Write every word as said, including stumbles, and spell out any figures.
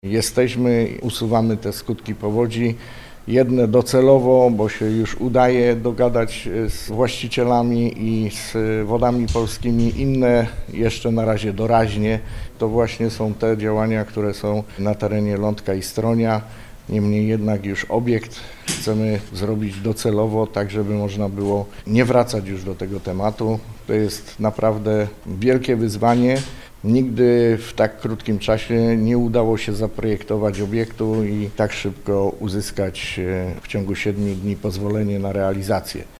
Jesteśmy, usuwamy te skutki powodzi. Jedne docelowo, bo się już udaje dogadać z właścicielami i z Wodami Polskimi, inne jeszcze na razie doraźnie. To właśnie są te działania, które są na terenie Lądka i Stronia. Niemniej jednak już obiekt chcemy zrobić docelowo, tak żeby można było nie wracać już do tego tematu. To jest naprawdę wielkie wyzwanie. Nigdy w tak krótkim czasie nie udało się zaprojektować obiektu i tak szybko uzyskać w ciągu siedmiu dni pozwolenie na realizację.